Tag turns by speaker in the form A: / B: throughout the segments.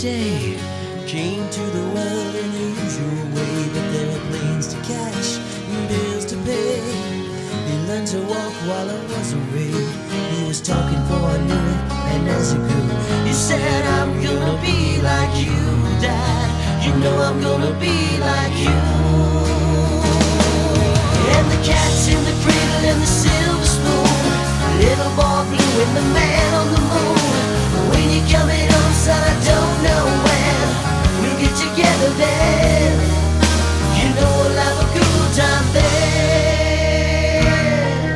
A: day came to the world in the usual way, but there were planes to catch and bills to pay. He learned to walk while I was away. He was talking before I knew it, and as he grew, he said, I'm gonna be like you, Dad. You know I'm gonna be like you. And the cat's in the cradle and the silver spoon, little boy blue and the man on the moon. When you're coming home, son, I don't know when we'll get together then. You know we'll have a good time then.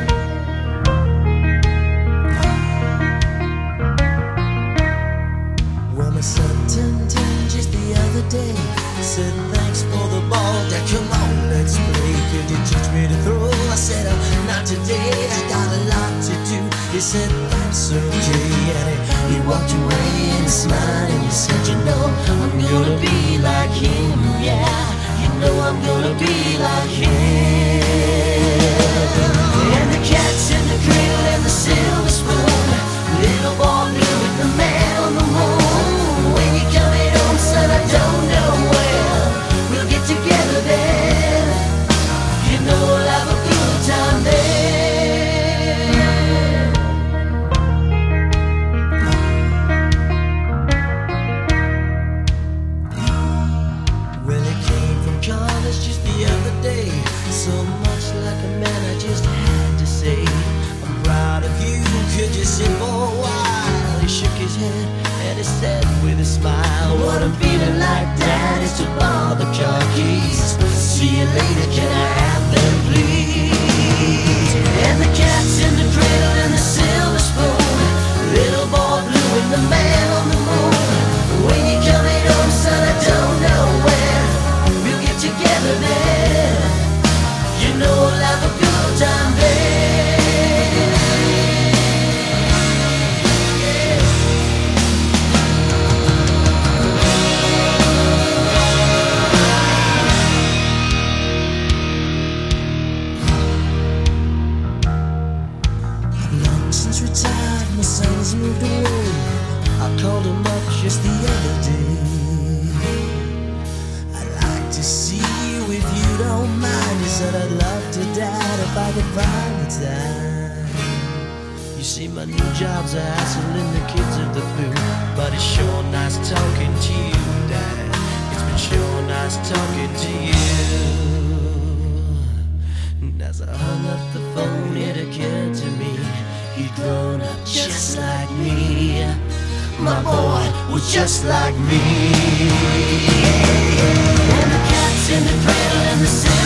A: Well, my son turned 10 just the other day. Said thanks for the ball, Dad, come on, let's play. Could you teach me to throw? I said, not today, I got a lot to do. He said, that's okay, and he walked away and he smiled and he said, you know, I'm gonna be like him, yeah. You know I'm gonna be like him. And the cat's in the cradle and the silver spoon, little boy blue with the man on the moon. When you're coming home, son, I don't know when we'll get together then. You know we'll have a good time then. Well, he came from college just the other day, so much like a man I just had to say, I'm proud of you, could you sit for a while? He shook his head and he said with a smile, what I'm feeling like, Dad, is to borrow the car keys. See you later, can I have them please? And the cat's in the cradle and the silver spoon, little boy blue and the man on the moon. When you're coming home, son, I don't know when we'll get together then. You know we'll have a good time then. Since retired, my son's moved away. I called him up just the other day. I'd like to see you if you don't mind. He said, I'd love to, Dad, if I could find the time. You see, my new job's a hassling the kids of the blue, but it's sure nice talking to you, Dad. It's been sure nice talking to you. And as I hung up the phone, it occurred to me, he'd grown up just like me. My boy was just like me. And the cat's in the cradle and the